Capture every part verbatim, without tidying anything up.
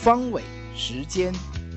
方伟时间。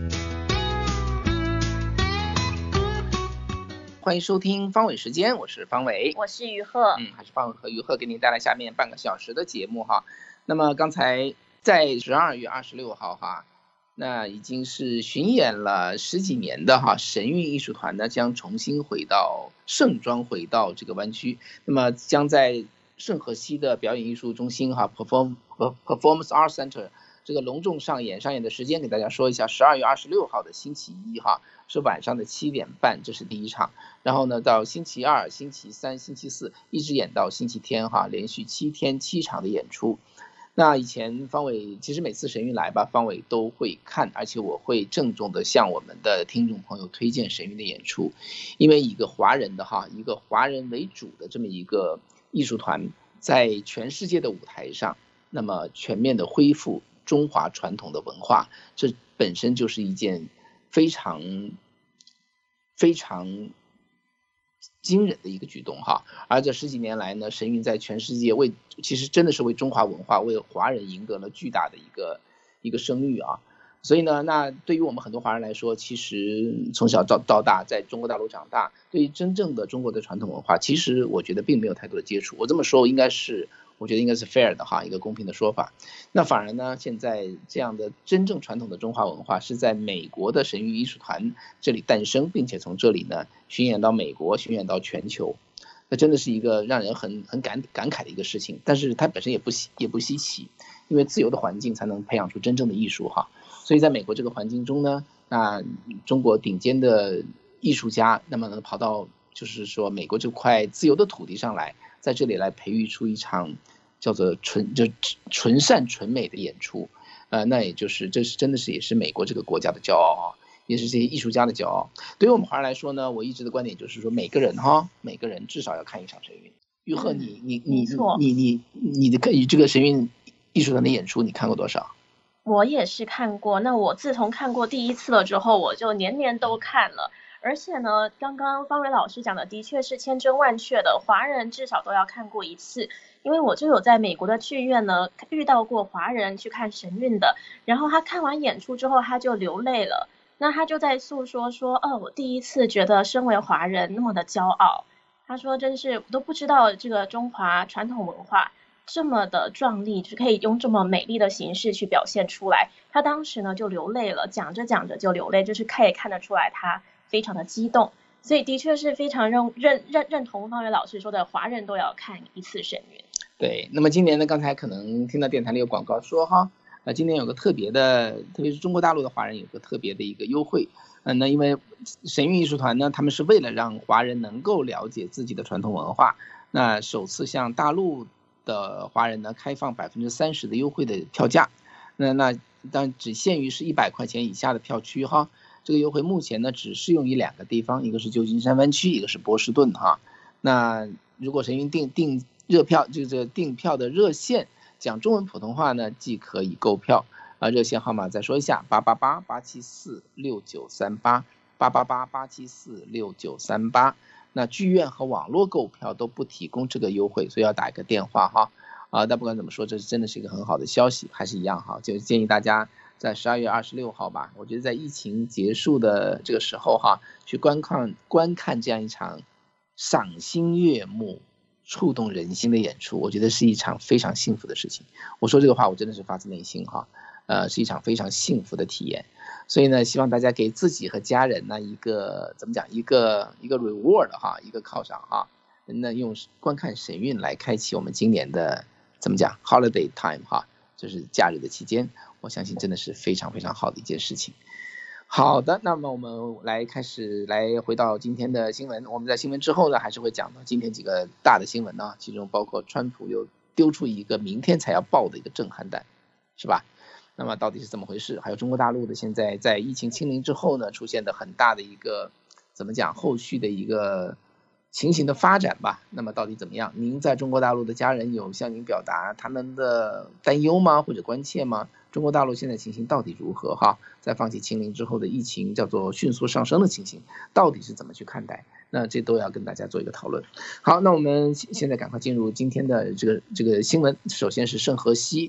欢迎收听方伟时间，我是方伟， 我是于鹤， 嗯，还是方伟和于鹤给您带来下面半个小时的节目哈。那么刚才在十二月二十六号哈，那已经是巡演了十几年的哈神韵艺术团呢，将重新回到盛装回到这个湾区，那么将在圣荷西的表演艺术中心哈 Perform Performance Art Center 这个隆重上演，上演的时间给大家说一下，十二月二十六号的星期一哈，是晚上的七点半，这是第一场。然后呢，到星期二、星期三、星期四，一直演到星期天哈，连续七天七场的演出。那以前方伟其实每次神韵来吧，方伟都会看，而且我会郑重的向我们的听众朋友推荐神韵的演出，因为一个华人的哈，一个华人为主的这么一个艺术团，在全世界的舞台上，那么全面的恢复中华传统的文化，这本身就是一件非常非常惊人的一个举动哈。而这十几年来呢，神韵在全世界为其实真的是为中华文化为华人赢得了巨大的一个一个声誉啊。所以呢，那对于我们很多华人来说，其实从小到到大在中国大陆长大，对于真正的中国的传统文化，其实我觉得并没有太多的接触。我这么说应该是我觉得应该是 fair 的哈，一个公平的说法。那反而呢，现在这样的真正传统的中华文化是在美国的神韵艺术团这里诞生，并且从这里呢巡演到美国，巡演到全球。那真的是一个让人很很感感慨的一个事情，但是它本身也不也不稀奇，因为自由的环境才能培养出真正的艺术哈。所以在美国这个环境中呢，那中国顶尖的艺术家，那么能跑到就是说美国这块自由的土地上来，在这里来培育出一场叫做纯就纯善纯美的演出，呃，那也就是这是真的是也是美国这个国家的骄傲啊，也是这些艺术家的骄傲。对于我们华人来说呢，我一直的观点就是说，每个人哈，每个人至少要看一场神韵。于鹤，你你你你你你的这个神韵艺术团的演出，你看过多少？ 我也是看过。那我自从看过第一次了之后，我就年年都看了。而且呢，刚刚方伟老师讲的的确是千真万确的，华人至少都要看过一次。因为我就有在美国的剧院呢遇到过华人去看神韵的，然后他看完演出之后他就流泪了。那他就在诉说说，哦，我第一次觉得身为华人那么的骄傲。他说真是都不知道这个中华传统文化这么的壮丽，就是可以用这么美丽的形式去表现出来。他当时呢就流泪了，讲着讲着就流泪，就是可以看得出来他非常的激动。所以的确是非常认认认认同方伟老师说的，华人都要看一次神韵。 对，那么今年呢，刚才可能听到电台里有广告说哈，呃，今年有个特别的，特别是中国大陆的华人有个特别的一个优惠。嗯、呃，那因为神韵艺术团呢，他们是为了让华人能够了解自己的传统文化，那首次向大陆的华人呢开放百分之三十的优惠的票价。那那当然只限于是一百块钱以下的票区哈。这个优惠目前呢只适用于两个地方，一个是旧金山湾区，一个是波士顿哈。那如果神韵订订热票，就是订票的热线讲中文普通话呢，即可以购票啊。热线号码再说一下：八八八八七四六九三八，八八八八七四六九三八。那剧院和网络购票都不提供这个优惠，所以要打一个电话哈。啊，但不管怎么说，这真的是一个很好的消息，还是一样哈，就建议大家在十二月二十六号吧，我觉得在疫情结束的这个时候哈，去观看观看这样一场赏心悦目、触动人心的演出，我觉得是一场非常幸福的事情。我说这个话，我真的是发自内心哈，呃，是一场非常幸福的体验。所以呢，希望大家给自己和家人呢一个怎么讲，一个一个 reward 哈，一个犒赏哈。那用观看神韵来开启我们今年的怎么讲 holiday time 哈，就是假日的期间，我相信真的是非常非常好的一件事情。好的，那么我们来开始来回到今天的新闻。我们在新闻之后呢，还是会讲到今天几个大的新闻呢，其中包括川普又丢出一个明天才要爆的一个震撼弹，是吧？那么到底是怎么回事？还有中国大陆的现在在疫情清零之后呢，出现的很大的一个怎么讲后续的一个情形的发展吧。那么到底怎么样？您在中国大陆的家人有向您表达他们的担忧吗？或者关切吗？中国大陆现在情形到底如何哈？在放弃清零之后的疫情叫做迅速上升的情形，到底是怎么去看待？那这都要跟大家做一个讨论。好，那我们现在赶快进入今天的这个这个新闻。首先是圣荷西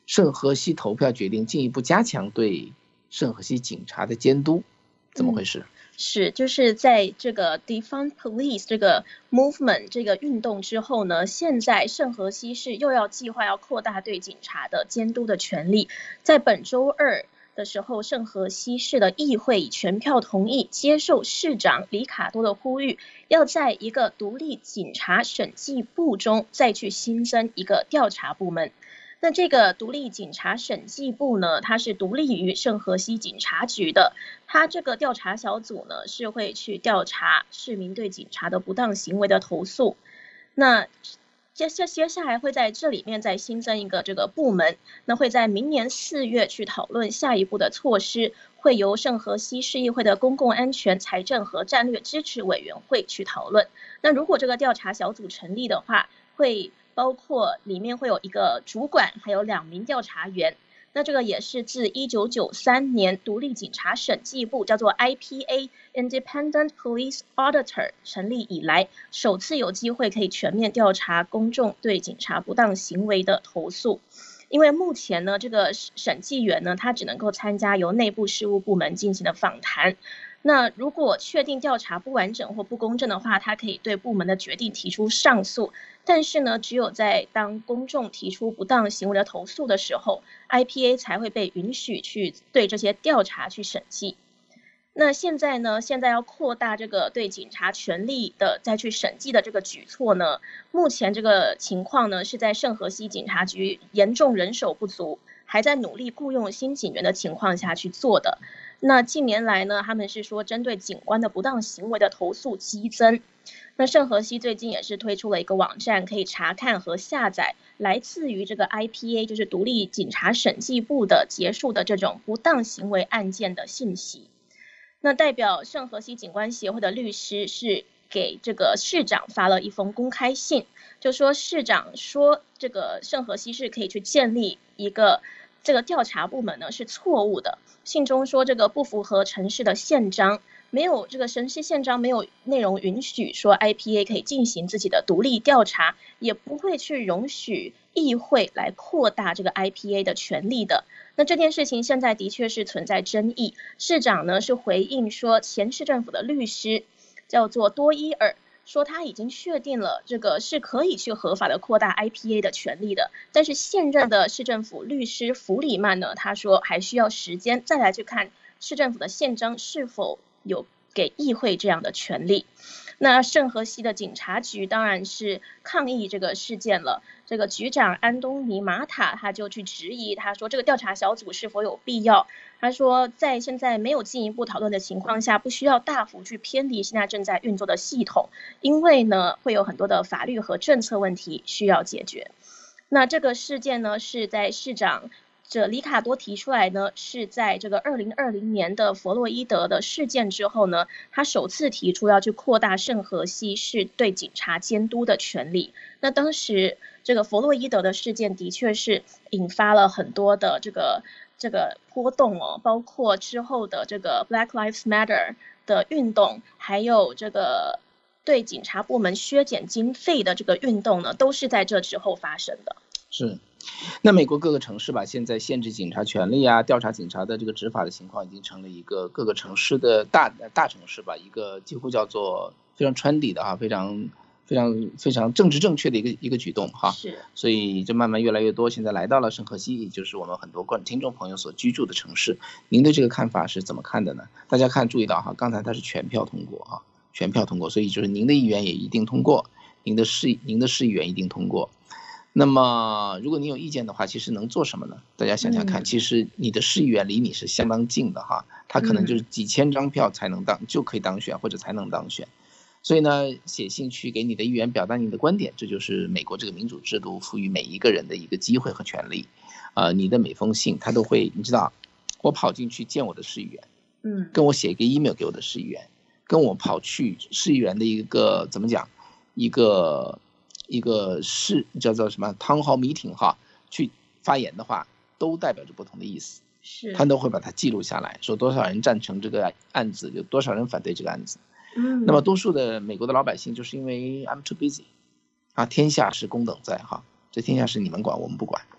圣荷西投票决定进一步加强对圣荷西警察的监督，怎么回事？ 嗯是，就是在这个 Defund Police 这个 movement 这个运动之后呢，现在圣荷西市又要计划要扩大对警察的监督的权利。在本周二的时候，圣荷西市的议会以全票同意接受市长里卡多的呼吁，要在一个独立警察审计部中再去新增一个调查部门。那这个独立警察审计部呢，它是独立于圣荷西警察局的，它这个调查小组呢是会去调查市民对警察的不当行为的投诉。那接接接下来会在这里面再新增一个这个部门，那会在明年四月去讨论下一步的措施，会由圣荷西市议会的公共安全、财政和战略支持委员会去讨论。那如果这个调查小组成立的话，会包括里面会有一个主管，还有两名调查员。那这个也是自一九九三年独立警察审计部叫做 I P A Independent Police Auditor 成立以来，首次有机会可以全面调查公众对警察不当行为的投诉。因为目前呢，这个审计员呢，他只能够参加由内部事务部门进行的访谈。那如果确定调查不完整或不公正的话，他可以对部门的决定提出上诉。但是呢，只有在当公众提出不当行为的投诉的时候， I P A 才会被允许去对这些调查去审计。那现在呢，现在要扩大这个对警察权力的再去审计的这个举措呢，目前这个情况呢是在圣荷西警察局严重人手不足，还在努力雇佣新警员的情况下去做的。那近年来呢，他们是说针对警官的不当行为的投诉激增。那圣荷西最近也是推出了一个网站，可以查看和下载来自于这个 I P A 就是独立警察审计部的结束的这种不当行为案件的信息。那代表圣荷西警官协会的律师是给这个市长发了一封公开信，就说市长说这个圣荷西市可以去建立一个这个调查部门呢是错误的，信中说这个不符合城市的宪章，没有这个城市宪章没有内容允许说 I P A 可以进行自己的独立调查，也不会去容许议会来扩大这个 I P A 的权利的。那这件事情现在的确是存在争议，市长呢是回应说前市政府的律师叫做多伊尔，说他已经确定了这个是可以去合法的扩大 I P A 的权利的，但是现任的市政府律师弗里曼呢，他说还需要时间再来去看市政府的宪章是否有给议会这样的权利。那圣荷西的警察局当然是抗议这个事件了，这个局长安东尼马塔他就去质疑，他说这个调查小组是否有必要，他说在现在没有进一步讨论的情况下，不需要大幅去偏离现在正在运作的系统，因为呢会有很多的法律和政策问题需要解决。那这个事件呢是在市长这里卡多提出来呢，是在这个二零二零年的弗洛伊德的事件之后呢，他首次提出要去扩大圣荷西市对警察监督的权利。那当时这个弗洛伊德的事件的确是引发了很多的这个这个波动哦，包括之后的这个 Black Lives Matter 的运动，还有这个对警察部门削减经费的这个运动呢，都是在这之后发生的。 是，那美国各个城市吧，现在限制警察权利啊，调查警察的这个执法的情况，已经成了一个各个城市的大大城市吧，一个几乎叫做非常 trendy 的哈，非常非常非常政治正确的一个一个举动哈。 是， 所以就慢慢越来越多，现在来到了圣荷西，也就是我们很多观听众朋友所居住的城市。您对这个看法是怎么看的呢？大家看注意到哈，刚才它是全票通过哈，全票通过，所以就是您的议员也一定通过，您的市您的市议员一定通过。那么如果你有意见的话，其实能做什么呢？大家想想看，其实你的市议员离你是相当近的哈，他可能就是几千张票才能当就可以当选或者才能当选。所以呢，写信去给你的议员表达你的观点，这就是美国这个民主制度赋予每一个人的一个机会和权利。呃，你的每封信他都会，你知道，我跑进去见我的市议员， 嗯， 跟我写一个 email 给我的市议员，跟我跑去市议员的一个怎么讲，一个。一个是叫做什么 town hall meeting 哈，去发言的话，都代表着不同的意思， 是， 他都会把它记录下来，说多少人赞成这个案子，有多少人反对这个案子。 嗯， 那么多数的美国的老百姓就是因为 I'm too busy， 啊，天下是公等在哈，这天下是你们管我们不管，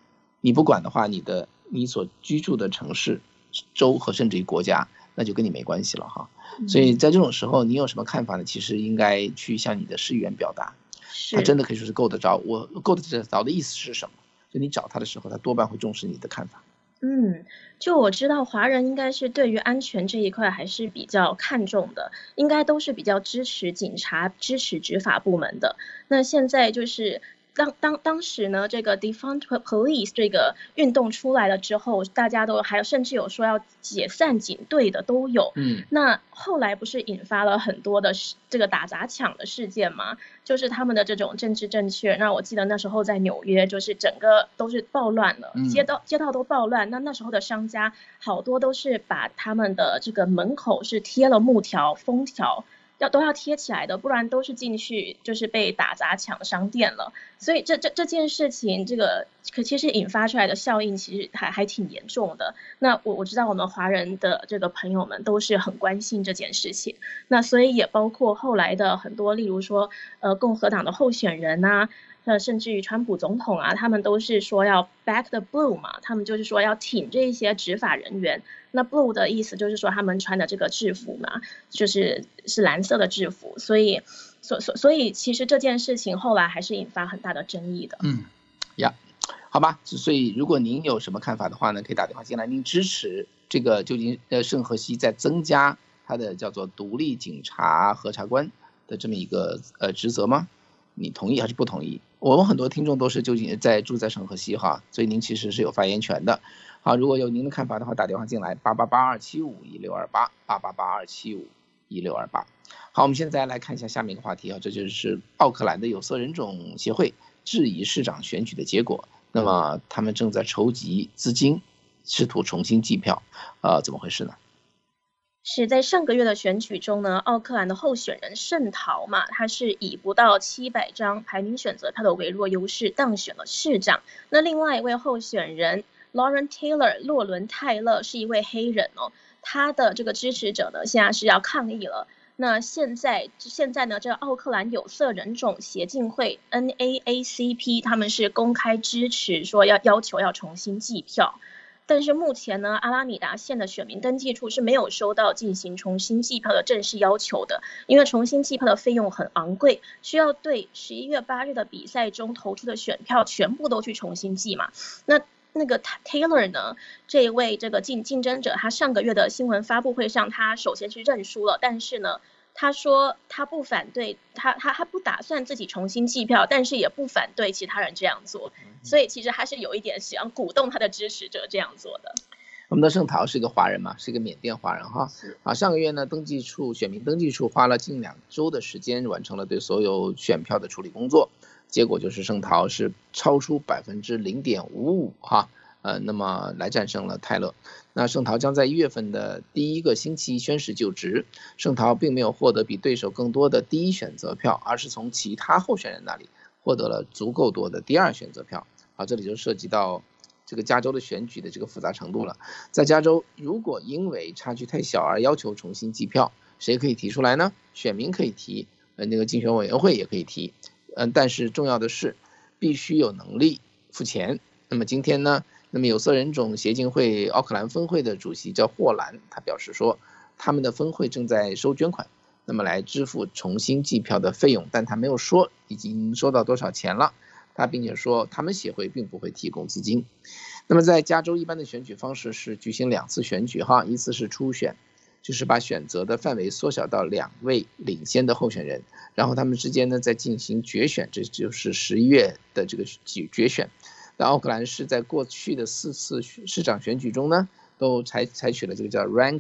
你不管的话，你的你所居住的城市、州和甚至于国家，那就跟你没关系了哈。所以在这种时候，你有什么看法呢？其实应该去向你的市议员表达，他真的可以说是够得着。我够得着的意思是什么？就你找他的时候，他多半会重视你的看法。 嗯，就我知道华人应该是对于安全这一块还是比较看重的，应该都是比较支持警察、支持执法部门的。那现在就是当当当时呢，这个 defund police 这个运动出来了之后，大家都还有甚至有说要解散警队的都有。 嗯， 那后来不是引发了很多的这个打砸抢的事件吗？就是他们的这种政治正确。那我记得那时候在纽约，就是整个都是暴乱了，街道街道都暴乱。那那时候的商家好多都是把他们的这个门口是贴了木条、封条。要都要贴起来的，不然都是进去就是被打砸抢商店了。所以这这这件事情，这个可其实引发出来的效应其实还还挺严重的。那我我知道我们华人的这个朋友们都是很关心这件事情，那所以也包括后来的很多，例如说呃共和党的候选人啊。呃，甚至于川普总统啊，他们都是说要 back the blue 嘛，他们就是说要挺这些执法人员。那 blue 的意思就是说他们穿的这个制服嘛，就是是蓝色的制服，所以所所所以其实这件事情后来还是引发很大的争议的。 嗯，呀，好吧，所以如果您有什么看法的话呢，可以打电话进来。您支持这个旧金呃圣荷西在增加它的叫做独立警察核查官的这么一个呃职责吗？你同意还是不同意？我们很多听众都是究竟在住在圣荷西哈，所以您其实是有发言权的。好，如果有您的看法的话，打电话进来八八八二七五一六二八八八八二七五一六二八。好，我们现在来看一下下面一个话题啊，这就是奥克兰的有色人种协会质疑市长选举的结果，那么他们正在筹集资金，试图重新计票，呃，怎么回事呢？ 是在上个月的选举中呢，奥克兰的候选人圣陶嘛，他是以不到七百张排名选择票的微弱优势当选了市长。那另外一位候选人 Lauren Taylor 洛伦泰勒是一位黑人哦，他的这个支持者呢现在是要抗议了。那现在现在呢，这个奥克兰有色人种协进会 N A A C P 他们是公开支持说要要求要重新计票。但是目前呢，阿拉米达县的选民登记处是没有收到进行重新计票的正式要求的，因为重新计票的费用很昂贵，需要对十一月八日的比赛中投出的选票全部都去重新计嘛。那那个 Taylor 呢，这一位这个竞竞争者，他上个月的新闻发布会上，他首先是认输了，但是呢，他说他不反对，他他他不打算自己重新计票，但是也不反对其他人这样做，所以其实他是有一点想鼓动他的支持者这样做的。 我们的圣陶是一个华人嘛，是一个缅甸华人哈。啊，上个月呢，登记处选民登记处花了近两周的时间，完成了对所有选票的处理工作，结果就是圣陶是超出百分之零点五五哈。呃，那么来战胜了泰勒。那圣陶将在一月份的第一个星期宣誓就职。圣陶并没有获得比对手更多的第一选择票，而是从其他候选人那里获得了足够多的第二选择票。啊，这里就涉及到这个加州的选举的这个复杂程度了。在加州，如果因为差距太小而要求重新计票，谁可以提出来呢？选民可以提，呃，那个竞选委员会也可以提。嗯、呃，但是重要的是，必须有能力付钱。那么今天呢？那么有色人种协进会奥克兰分会的主席叫霍兰，他表示说，他们的分会正在收捐款，那么来支付重新计票的费用，但他没有说已经收到多少钱了。他并且说，他们协会并不会提供资金。那么在加州一般的选举方式是举行两次选举哈，一次是初选，就是把选择的范围缩小到两位领先的候选人，然后他们之间呢再进行决选，这就是十一月的这个决选。那奥克兰市在过去的四次市长选举中呢，都采采取了这个叫 ranked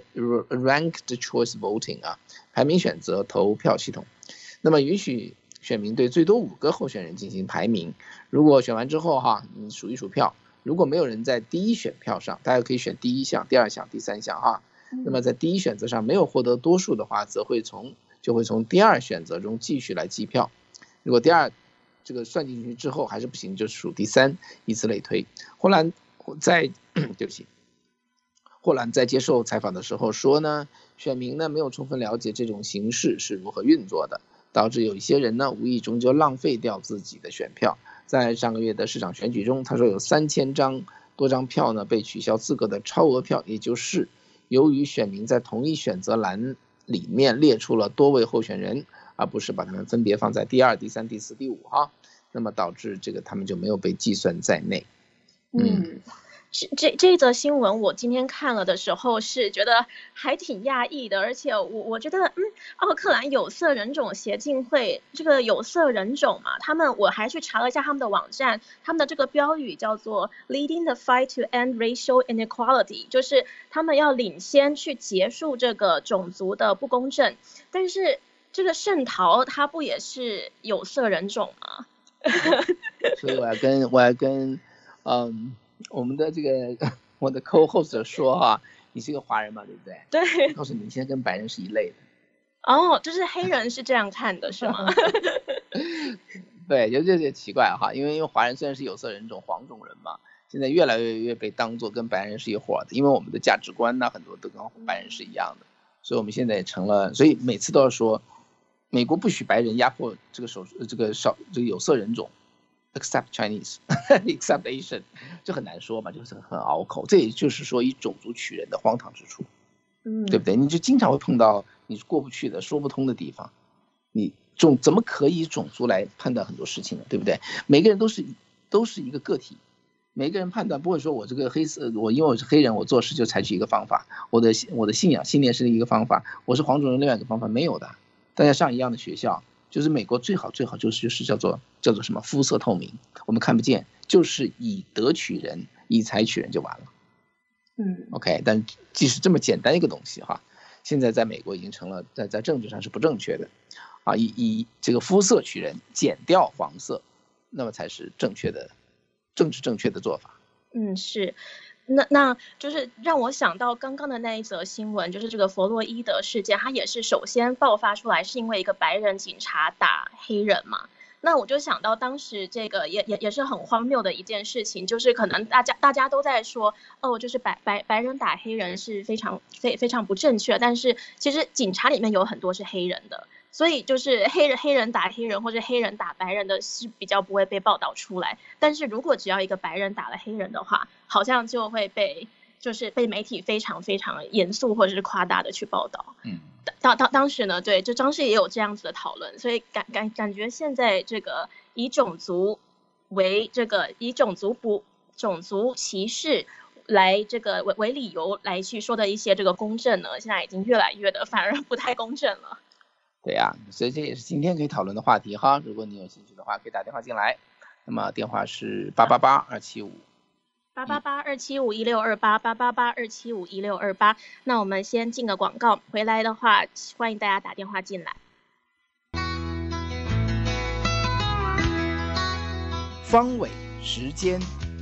ranked choice voting 啊，排名选择投票系统。那么允许选民对最多五个候选人进行排名，如果选完之后哈，你数一数票，如果没有人在第一选票上，大家可以选第一项、第二项、第三项哈，那么在第一选择上没有获得多数的话，则会从就会从第二选择中继续来计票。如果第二这个算进去之后还是不行，就数第三，以此类推。霍兰在对不起，霍兰在接受采访的时候说呢，选民呢没有充分了解这种形式是如何运作的， 导致有一些人呢无意中就浪费掉自己的选票。在上个月的市长选举中，他说有三千张多张票呢被取消资格的超额票，也就是由于选民在同一选择栏里面列出了多位候选人，而不是把他们分别放在第二、第三、第四、第五哈，那么导致这个他们就没有被计算在内。 嗯，这这这一则新闻我今天看了的时候是觉得还挺讶异的，而且我我觉得，嗯，奥克兰有色人种协进会这个有色人种嘛，他们我还去查了一下他们的网站，他们的这个标语叫做 Leading the fight to end racial inequality， 就是他们要领先去结束这个种族的不公正。但是这个圣陶他不也是有色人种吗？ 所以我要跟我要跟嗯我们的这个我的 co-host 说哈、啊，你是个华人嘛，对不对？ 对。 告诉你，你现在跟白人是一类的。 哦，就是黑人是这样看的，是吗？ 对，就这些奇怪哈，因为因为华人虽然是有色人种、黄种人嘛，现在越来越越被当作跟白人是一伙的，因为我们的价值观呢很多都跟白人是一样的，所以我们现在也成了，所以每次都要说，美国不许白人压迫这个少这个少这个有色人种。except Chinese except Asian， 这很难说嘛，就是很拗口，这也就是说以种族取人的荒唐之处， 嗯， 对不对？你就经常会碰到你过不去的说不通的地方，你种怎么可以以种族来判断很多事情呢？对不对？每个人都是都是一个个体，每个人判断不会说我这个黑色，我因为我是黑人，我做事就采取一个方法，我的我的信仰信念是一个方法，我是黄种人另外一个方法，没有的。大家上一样的学校。就是美国最好最好就是就是叫做叫做什么肤色透明，我们看不见，就是以德取人，以财取人就完了。 嗯 ，OK， 但即使这么简单一个东西哈，现在在美国已经成了在在政治上是不正确的，啊，以以这个肤色取人，减掉黄色，那么才是正确的政治正确的做法。 嗯，是。那那就是让我想到刚刚的那一则新闻，就是这个弗洛伊德事件，它也是首先爆发出来是因为一个白人警察打黑人嘛。那我就想到当时这个也也也是很荒谬的一件事情，就是可能大家大家都在说，哦，就是白白白人打黑人是非常非非常不正确，但是其实警察里面有很多是黑人的。所以就是黑人黑人打黑人或者黑人打白人的是比较不会被报道出来，但是如果只要一个白人打了黑人的话，好像就会被就是被媒体非常非常严肃或者是夸大的去报道。 嗯， 当当当时呢，对，就张氏也有这样子的讨论，所以感感感觉现在这个以种族为这个以种族不种族歧视来这个为为理由来去说的一些这个公正呢，现在已经越来越的反而不太公正了。 对呀、啊，所以这也是今天可以讨论的话题哈。如果你有兴趣的话，可以打电话进来。那么电话是八八八二七五八八八二七五一六二八八八八二七五一六二八。那我们先进个广告，回来的话欢迎大家打电话进来。 方伟时间。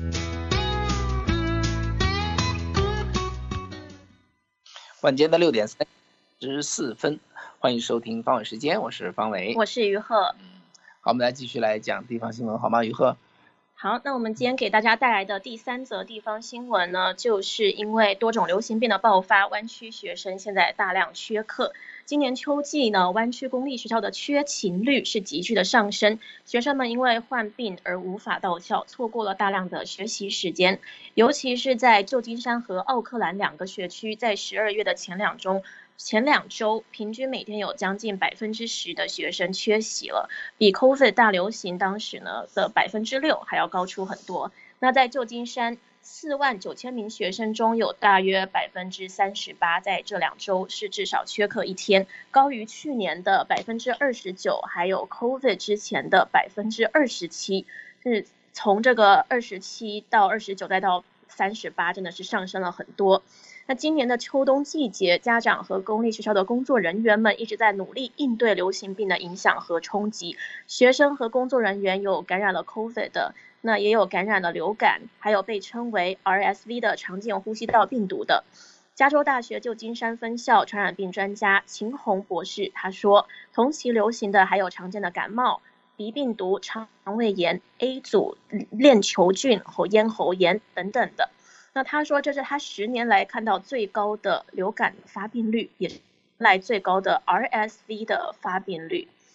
晚间的六点三十四分。欢迎收听方伟时间，我是方伟， 我是于鹤。 好，我们来继续来讲地方新闻，好吗？于鹤。 好，那我们今天给大家带来的第三则地方新闻呢，就是因为多种流行病的爆发，湾区学生现在大量缺课。今年秋季呢，湾区公立学校的缺勤率是急剧的上升，学生们因为患病而无法到校，错过了大量的学习时间。尤其是在旧金山和奥克兰两个学区，在十二月的前两周。前两周平均每天有将近百分之十的学生缺席了，比 COVID 大流行当时呢的百分之六还要高出很多。那在旧金山四万九千名学生中，有大约百分之三十八在这两周是至少缺课一天，高于去年的百分之二十九，还有 COVID 之前的百分之二十七。是从这个二十七到二十九再到三十八，真的是上升了很多。那今年的秋冬季节，家长和公立学校的工作人员们一直在努力应对流行病的影响和冲击。学生和工作人员有感染了 COVID 的，那也有感染了流感，还有被称为 R S V 的常见呼吸道病毒的。加州大学旧金山分校传染病专家秦红博士他说，同期流行的还有常见的感冒、鼻病毒、肠胃炎、A 组链球菌和咽喉炎等等的。那他说这是他十年来看到最高的流感发病率，也是来最高的 R S V 的发病率。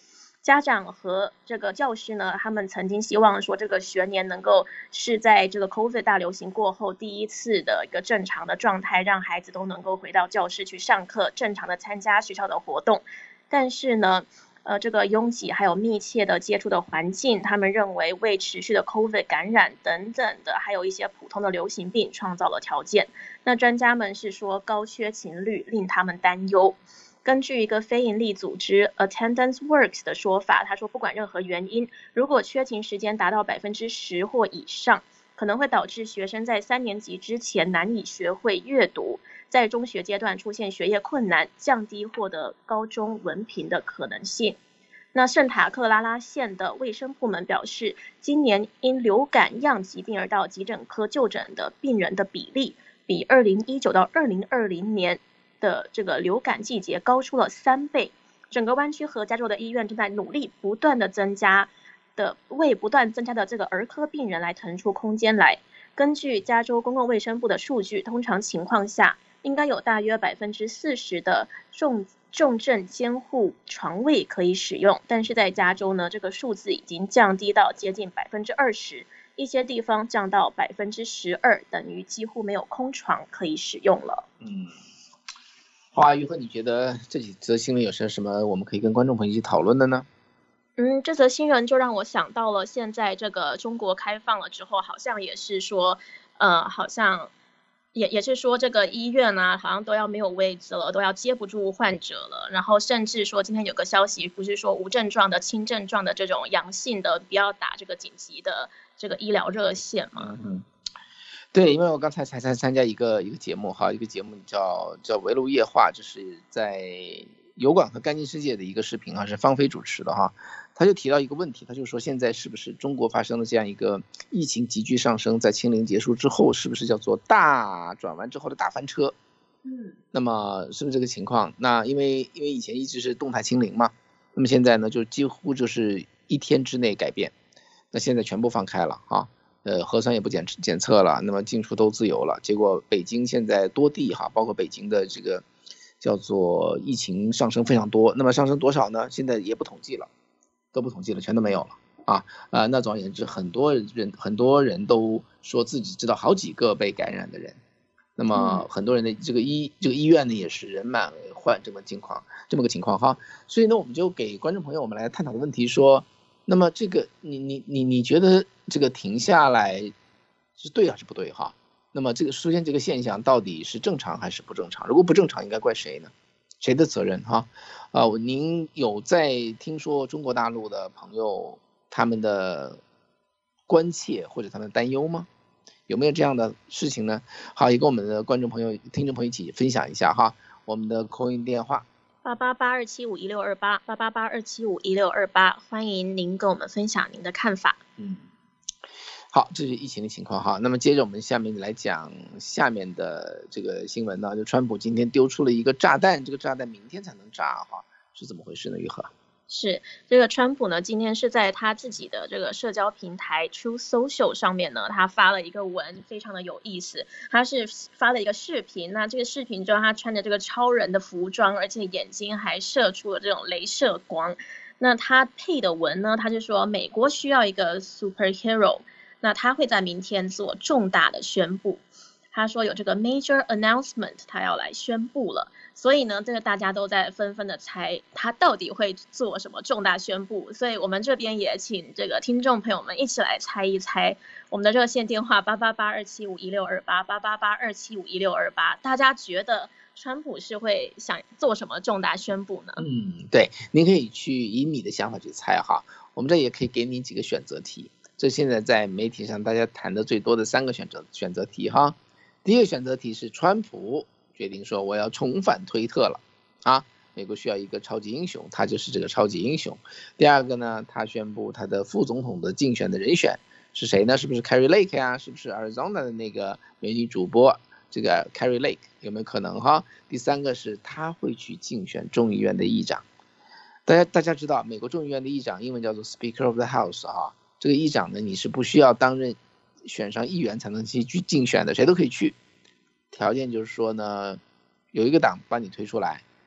家长和这个教师呢，他们曾经希望说这个学年能够是在这个 COVID 大流行过后第一次的一个正常的状态，让孩子都能够回到教室去上课，正常的参加学校的活动。但是呢，呃，这个拥挤还有密切的接触的环境，他们认为为持续的 COVID 感染等等的，还有一些普通的流行病创造了条件。那专家们是说高缺勤率令他们担忧。根据一个非营利组织 Attendance Works 的说法，他说不管任何原因，如果缺勤时间达到百分之十或以上，可能会导致学生在三年级之前难以学会阅读，在中学阶段出现学业困难，降低获得高中文凭的可能性。那圣塔克拉拉县的卫生部门表示，今年因流感样疾病而到急诊科就诊的病人的比例，比二零一九到二零二零年的这个流感季节高出了三倍。整个湾区和加州的医院正在努力不断的增加的为不断增加的这个儿科病人来腾出空间来。根据加州公共卫生部的数据，通常情况下应该有大约百分之四十的重重症监护床位可以使用，但是在加州呢，这个数字已经降低到接近百分之二十，一些地方降到百分之十二，等于几乎没有空床可以使用了。 嗯。华玉和，你觉得这几则新闻有些什么我们可以跟观众朋友一起讨论的呢？ 嗯，这则新闻就让我想到了现在这个中国开放了之后，好像也是说，呃，好像也也是说这个医院啊，好像都要没有位置了，都要接不住患者了。然后甚至说今天有个消息，不是说无症状的、轻症状的这种阳性的，不要打这个紧急的这个医疗热线嘛。 嗯，对，因为我刚才才才参加一个一个节目哈，一个节目叫叫围炉夜话，就是在油管和干净世界的一个视频啊，是方飞主持的哈。他就提到一个问题，他就说现在是不是中国发生了这样一个疫情急剧上升，在清零结束之后，是不是叫做大转弯之后的大翻车？ 嗯， 那么是不是这个情况？那因为因为以前一直是动态清零嘛，那么现在呢就几乎就是一天之内改变，那现在全部放开了啊。呃，核酸也不检检测了，那么进出都自由了。结果北京现在多地哈，包括北京的这个叫做疫情上升非常多。那么上升多少呢？现在也不统计了，都不统计了，全都没有了啊。呃，那总而言之，很多人很多人都说自己知道好几个被感染的人。那么很多人的这个医这个医院呢也是人满为患这么情况这么个情况哈。所以呢，我们就给观众朋友我们来探讨的问题说。那么这个你你你你觉得这个停下来是对还是不对哈？那么这个出现这个现象到底是正常还是不正常？如果不正常，应该怪谁呢？谁的责任哈？啊，您有在听说中国大陆的朋友他们的关切或者他们的担忧吗？有没有这样的事情呢？好，也跟我们的观众朋友、听众朋友一起分享一下哈。我们的 call in 电话。 八八八二七五一六二八八八八二七五一六二八，欢迎您跟我们分享您的看法。 嗯，好，这是疫情的情况哈。那么接着我们下面来讲下面的这个新闻呢，就川普今天丢出了一个炸弹，这个炸弹明天才能炸哈，是怎么回事呢？玉和？ 是这个川普呢，今天是在他自己的这个社交平台 Truth Social 上面呢，他发了一个文，非常的有意思。他是发了一个视频，那这个视频中他穿着这个超人的服装，而且眼睛还射出了这种雷射光。那他配的文呢，他就说美国需要一个 superhero， 那他会在明天做重大的宣布。他说有这个 major announcement， 他要来宣布了。所以呢，这个大家都在纷纷的猜他到底会做什么重大宣布，所以我们这边也请这个听众朋友们一起来猜一猜。我们的热线电话八八八二七五一六二八八八八二七五一六二八，大家觉得川普是会想做什么重大宣布呢？ 嗯，对，您可以去以你的想法去猜哈。我们这也可以给你几个选择题，这现在在媒体上大家谈的最多的三个选择选择题哈。第一个选择题是川普决定说我要重返推特了啊，美国需要一个超级英雄，他就是这个超级英雄。第二个呢，他宣布他的副总统的竞选的人选是谁呢？是不是 Carrie Lake 呀？是不是 Arizona 的那个美女主播这个 Carrie Lake 有没有可能哈？第三个是他会去竞选众议院的议长。大家大家知道美国众议院的议长英文叫做 Speaker of the House 啊，这个议长呢你是不需要担任选上议员才能去去竞选的，谁都可以去。条件就是说呢，有一个党把你推出来，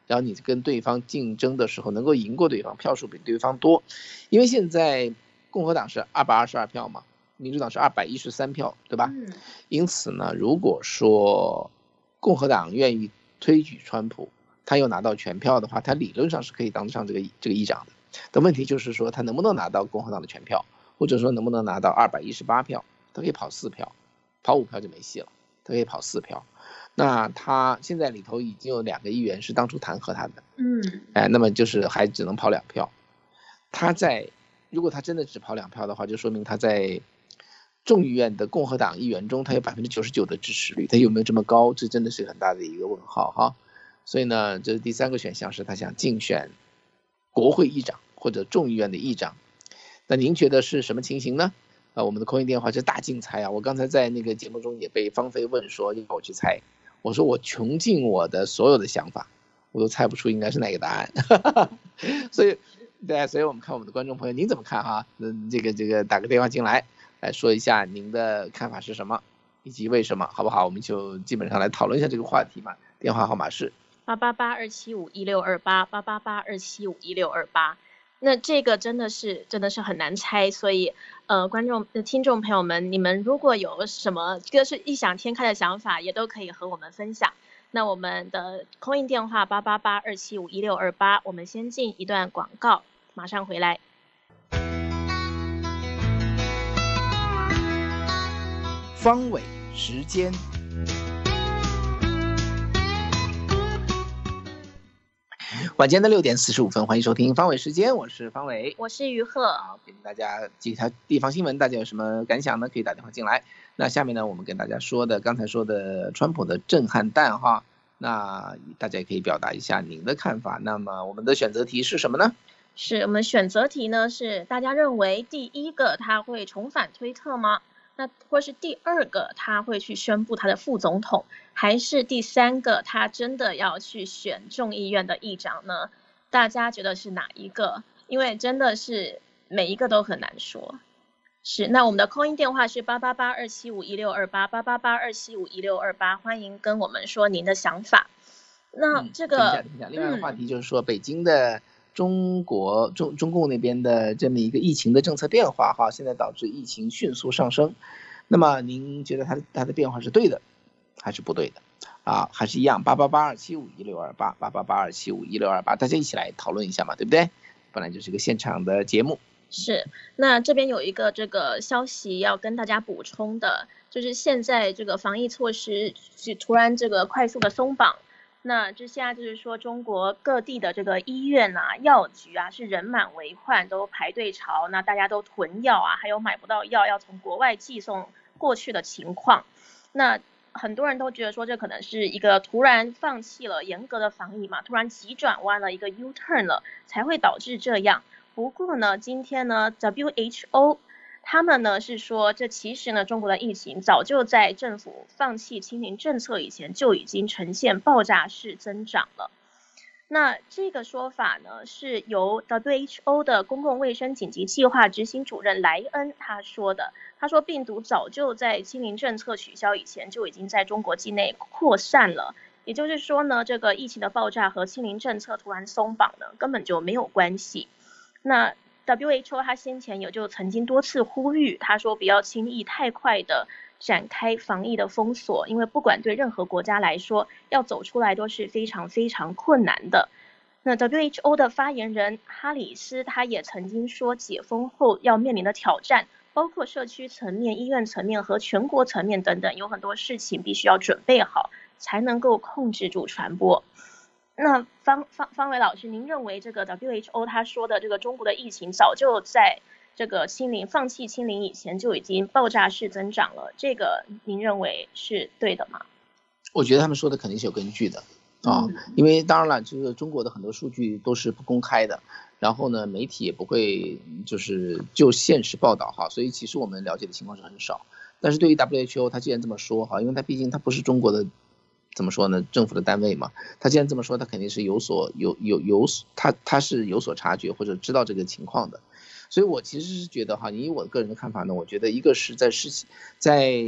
然后你跟对方竞争的时候能够赢过对方，票数比对方多。因为现在共和党是二百二十二票嘛，民主党是二百一十三票，对吧？ 嗯， 因此呢，如果说共和党愿意推举川普，他又拿到全票的话，他理论上是可以当得上这个这个议长的。但问题就是说，他能不能拿到共和党的全票，或者说能不能拿到二百一十八票？他可以跑四票，跑五票就没戏了。他可以跑四票。那他现在里头已经有两个议员是当初弹劾他的， 嗯， 哎，那么就是还只能跑两票。他在如果他真的只跑两票的话，就说明他在众议院的共和党议员中，他有百分之九十九的支持率，他有没有这么高？这真的是很大的一个问号哈。所以呢，这是第三个选项，是他想竞选国会议长或者众议院的议长。那您觉得是什么情形呢？呃，我们的空运电话是大竞猜啊！我刚才在那个节目中也被芳菲问说要我去猜，我说我穷尽我的所有的想法，我都猜不出应该是哪个答案。所以，对，所以我们看我们的观众朋友，您怎么看哈？嗯，这个这个打个电话进来，来说一下您的看法是什么，以及为什么，好不好？我们就基本上来讨论一下这个话题嘛。电话号码是八八八二七五一六二八八八八二七五一六二八。那这个真的是真的是很难猜，所以呃，观众、听众朋友们，你们如果有什么就是异想天开的想法，也都可以和我们分享。那我们的call in电话八八八二七五一六二八，我们先进一段广告，马上回来。 方伟时间。晚间的六点四十五分，欢迎收听方伟时间，我是方伟， 我是于鹤。 好，给大家几条地方新闻，大家有什么感想呢？可以打电话进来。那下面呢，我们跟大家说的，刚才说的川普的震撼弹哈，那大家也可以表达一下您的看法。那么我们的选择题是什么呢？ 是我们选择题呢，是大家认为第一个他会重返推特吗？那或是第二个他会去宣布他的副总统，还是第三个他真的要去选众议院的议长呢？大家觉得是哪一个？因为真的是每一个都很难说。是，那我们的 call in 电话是八八八二七五一六二八八八八二七五一六二八，欢迎跟我们说您的想法。那这个， 嗯、等一下，等一下，另外一个话题就是说，北京的中国中中共那边的这么一个疫情的政策变化哈，现在导致疫情迅速上升。那么您觉得它的它的变化是对的，还是不对的？啊，还是一样，八八八二七五一六二八，八八八二七五一六二八，大家一起来讨论一下嘛，对不对？本来就是一个现场的节目。 是，那这边有一个这个消息要跟大家补充的，就是现在这个防疫措施是突然这个快速的松绑。那这现在就是说，中国各地的这个医院啊、药局啊是人满为患，都排队潮，那大家都囤药啊，还有买不到药要从国外寄送过去的情况。那很多人都觉得说，这可能是一个突然放弃了严格的防疫嘛，突然急转弯了一个 U turn 了，才会导致这样。不过呢，今天呢 W H O 他们呢是说，这其实呢中国的疫情早就在政府放弃清零政策以前就已经呈现爆炸式增长了。那这个说法呢是由 W H O 的公共卫生紧急计划执行主任莱恩他说的。他说病毒早就在清零政策取消以前就已经在中国境内扩散了，也就是说呢，这个疫情的爆炸和清零政策突然松绑呢根本就没有关系。那 W H O 他先前也就曾经多次呼吁，他说不要轻易太快的展开防疫的封锁，因为不管对任何国家来说，要走出来都是非常非常困难的。那 W H O 的发言人哈里斯他也曾经说，解封后要面临的挑战包括社区层面、医院层面和全国层面等等，有很多事情必须要准备好，才能够控制住传播。那方方方伟老师，您认为这个 W H O 他说的这个中国的疫情早就在这个清零、放弃清零以前就已经爆炸式增长了，这个您认为是对的吗？ 我觉得他们说的肯定是有根据的啊、嗯，因为当然了，就是中国的很多数据都是不公开的，然后呢，媒体也不会就是就现实报道哈，所以其实我们了解的情况是很少。但是对于 W H O 他既然这么说哈，因为他毕竟他不是中国的。怎么说呢？政府的单位嘛，他既然这么说，他肯定是有所有有有他他是有所察觉或者知道这个情况的，所以我其实是觉得哈，以我个人的看法呢，我觉得一个是在事情在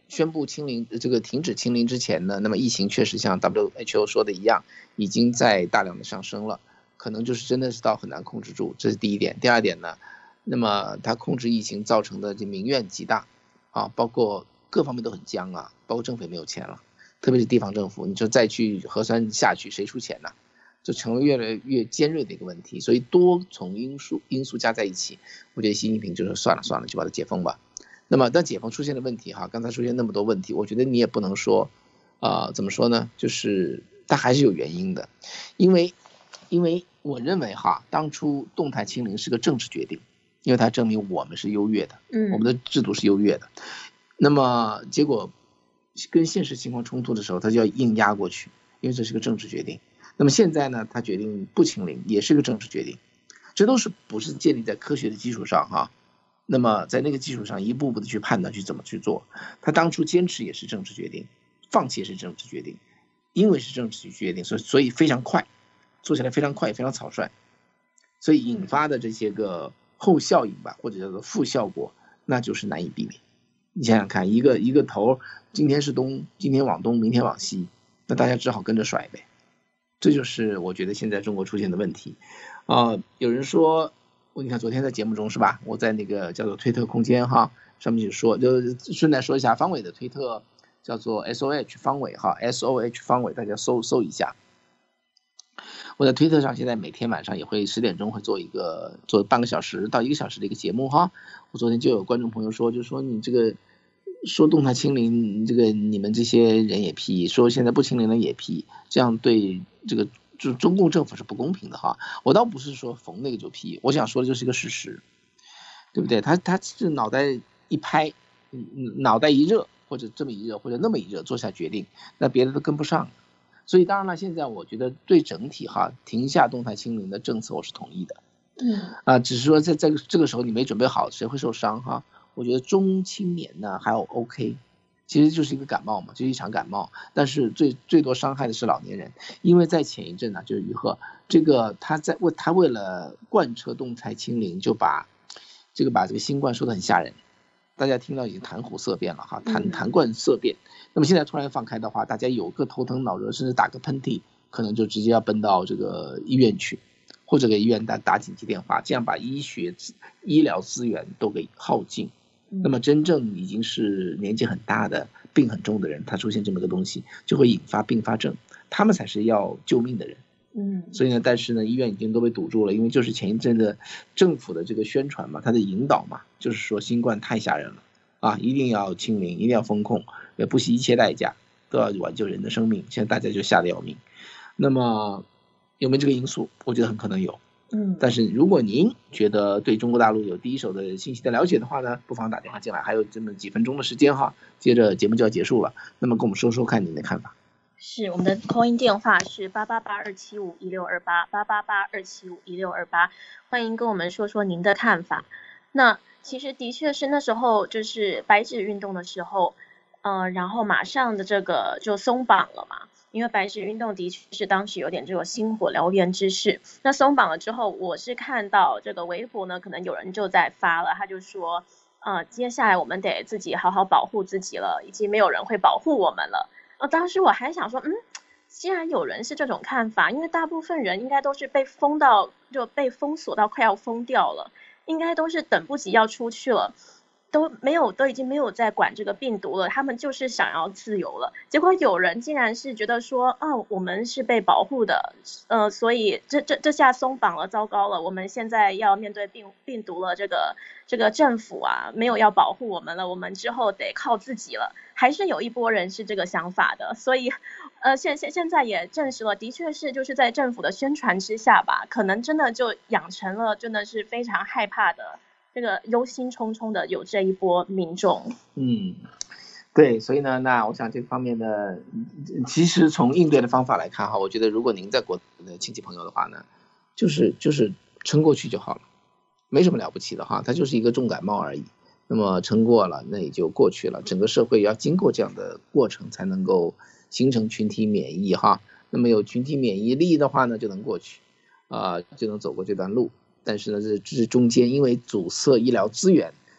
宣布清零，这个停止清零之前呢，那么疫情确实像 W H O 说的一样，已经在大量的上升了，可能就是真的是到很难控制住，这是第一点。第二点呢，那么它控制疫情造成的这民怨极大啊，包括各方面都很僵啊，包括政府也没有钱了，特别是地方政府，你说再去核酸下去谁出钱呢？就成了越来越尖锐的一个问题，所以多重因素因素加在一起，我觉得习近平就说算了算了，就把它解封吧。那么当解封出现的问题哈，刚才出现那么多问题，我觉得你也不能说，呃，怎么说呢？就是它还是有原因的，因为因为我认为哈，当初动态清零是个政治决定，因为它证明我们是优越的， 嗯， 我们的制度是优越的。那么结果跟现实情况冲突的时候，他就要硬压过去，因为这是个政治决定。那么现在呢，他决定不清零，也是个政治决定，这都是不是建立在科学的基础上哈。那么在那个基础上一步步的去判断去怎么去做，他当初坚持也是政治决定，放弃也是政治决定，因为是政治决定，所以所以非常快，做起来非常快，非常草率，所以引发的这些个后效应吧，或者叫做负效果，那就是难以避免。你想想看，一个一个头，今天是东，今天往东，明天往西，那大家只好跟着甩呗。这就是我觉得现在中国出现的问题，啊、呃，有人说，你看昨天在节目中是吧？我在那个叫做推特空间哈上面就说，就顺带说一下，方伟的推特叫做 S O H 方伟哈 ，S O H 方伟，大家搜搜一下。我在推特上现在每天晚上也会十点钟会做一个做半个小时到一个小时的一个节目哈。我昨天就有观众朋友说，就说你这个说动态清零，这个你们这些人也批，说现在不清零了也批，这样对这个就中共政府是不公平的哈。我倒不是说逢那个就批，我想说的就是一个事实，对不对？他他是脑袋一拍，脑袋一热，或者这么一热，或者那么一热，做下决定，那别的都跟不上。所以当然了，现在我觉得对整体哈停下动态清零的政策我是同意的， 嗯啊，只是说在在这个时候你没准备好，谁会受伤哈？我觉得中青年呢还有 OK， 其实就是一个感冒嘛，就一场感冒，但是最最多伤害的是老年人，因为在前一阵呢，就是于鹤这个他在为他为了贯彻动态清零，就把这个把这个新冠说得很吓人，大家听到已经谈虎色变了哈，谈谈冠色变。那么现在突然放开的话，大家有个头疼脑热，甚至打个喷嚏，可能就直接要奔到这个医院去，或者给医院打打紧急电话，这样把医学医疗资源都给耗尽。那么真正已经是年纪很大的病很重的人，他出现这么个东西，就会引发并发症，他们才是要救命的人。 嗯， 所以呢，但是呢，医院已经都被堵住了，因为就是前一阵的政府的这个宣传嘛，它的引导嘛，就是说新冠太吓人了啊，一定要清零，一定要封控，也不惜一切代价都要挽救人的生命。现在大家就吓得要命。那么有没有这个因素？我觉得很可能有。 嗯， 但是如果您觉得对中国大陆有第一手的信息的了解的话呢，不妨打电话进来，还有这么几分钟的时间哈，接着节目就要结束了。那么跟我们说说看您的看法。 是，我们的 call in 电话是八八八二七五一六二八八八八二七五一六二八，欢迎跟我们说说您的看法。那其实的确是那时候就是白纸运动的时候，呃，然后马上的这个就松绑了嘛，因为白纸运动的确是当时有点这个星火燎原之势。那松绑了之后，我是看到这个微博呢，可能有人就在发了，他就说，呃，接下来我们得自己好好保护自己了，已经没有人会保护我们了。呃，当时我还想说，嗯，既然有人是这种看法，因为大部分人应该都是被封到，就被封锁到快要疯掉了，应该都是等不及要出去了，都没有，都已经没有在管这个病毒了，他们就是想要自由了。结果有人竟然是觉得说，啊，我们是被保护的，呃，所以这这这下松绑了，糟糕了，我们现在要面对病病毒了，这个这个政府啊，没有要保护我们了，我们之后得靠自己了。还是有一波人是这个想法的，所以，呃，现现现在也证实了，的确是就是在政府的宣传之下吧，可能真的就养成了真的是非常害怕的，这个忧心忡忡的有这一波民众。 嗯，对，所以呢，那我想这方面的，其实从应对的方法来看哈，我觉得如果您在国内的亲戚朋友的话呢，就是就是撑过去就好了，没什么了不起的哈，它就是一个重感冒而已。那么撑过了，那也就过去了。整个社会要经过这样的过程，才能够形成群体免疫哈。那么有群体免疫力的话呢，就能过去，啊、呃，就能走过这段路。但是呢，这这是中间因为阻塞医疗资源，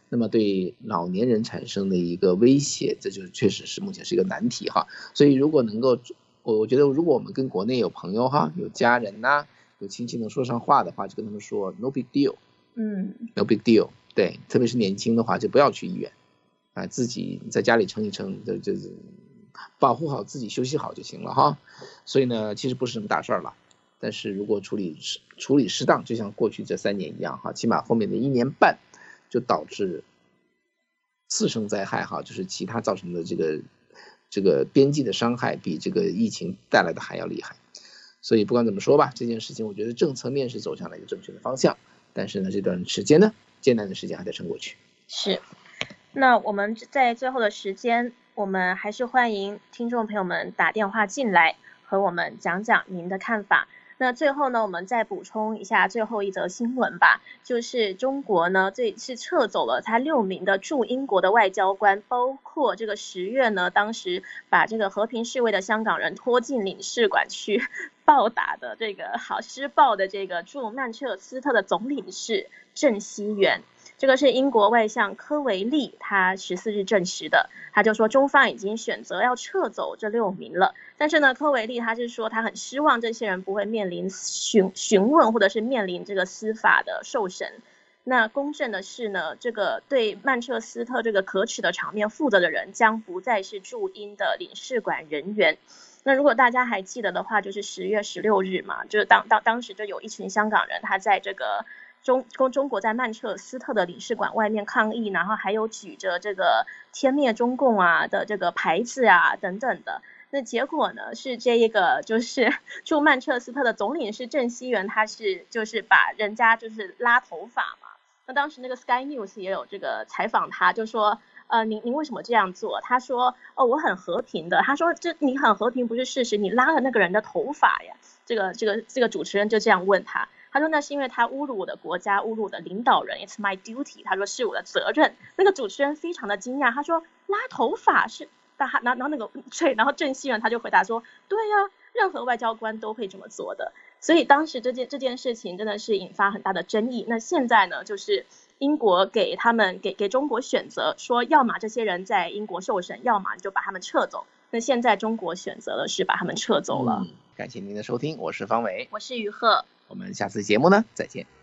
那么对老年人产生的一个威胁，这就确实是目前是一个难题哈。所以如果能够，我我觉得如果我们跟国内有朋友哈，有家人呐、啊，有亲戚能说上话的话，就跟他们说 no big deal， 嗯 no big deal， 对，特别是年轻的话就不要去医院啊，自己在家里撑一撑，就就是保护好自己，休息好就行了哈。所以呢，其实不是什么大事了。但是如果处理处理适当，就像过去这三年一样哈，起码后面的一年半就导致次生灾害哈，就是其他造成的这个这个边际的伤害比这个疫情带来的还要厉害。所以不管怎么说吧，这件事情我觉得政策面是走向了一个正确的方向，但是呢，这段时间呢，艰难的时间还得撑过去。 是。那我们在最后的时间，我们还是欢迎听众朋友们打电话进来和我们讲讲您的看法。那最后呢，我们再补充一下最后一则新闻吧，就是中国呢这次撤走了他六名的驻英国的外交官，包括这个十月呢，当时把这个和平示威的香港人拖进领事馆去暴打的这个好施暴的这个驻曼彻斯特的总领事郑熙元。这个是英国外相科维利他十四日证实的，他就说中方已经选择要撤走这六名了，但是呢，科维利他是说他很失望这些人不会面临询询问或者是面临这个司法的受审。那公正的是呢，这个对曼彻斯特这个可耻的场面负责的人将不再是驻英的领事馆人员。那如果大家还记得的话，就是十月十六日嘛，就是当当当时就有一群香港人他在这个中中国在曼彻斯特的领事馆外面抗议，然后还有举着这个天灭中共啊的这个牌子啊等等的。那结果呢是这一个就是驻曼彻斯特的总领事郑熙元，他是就是把人家就是拉头发嘛。那当时那个 Sky News 也有这个采访他，就说呃您您为什么这样做？他说哦我很和平的。他说这你很和平不是事实，你拉了那个人的头发呀。这个这个这个主持人就这样问他。他说那是因为他侮辱我的国家，侮辱我的领导人 It's my duty， 他说是我的责任。那个主持人非常的惊讶，他说拉头发是，然后然后那个对，然后郑熙元他就回答说对呀、啊，任何外交官都会这么做的。所以当时这件这件事情真的是引发很大的争议。那现在呢，就是英国给他们给给中国选择，说要么这些人在英国受审，要么就把他们撤走。那现在中国选择的是把他们撤走了。 嗯，感谢您的收听，我是方伟， 我是于鹤， 我们下次节目呢再见。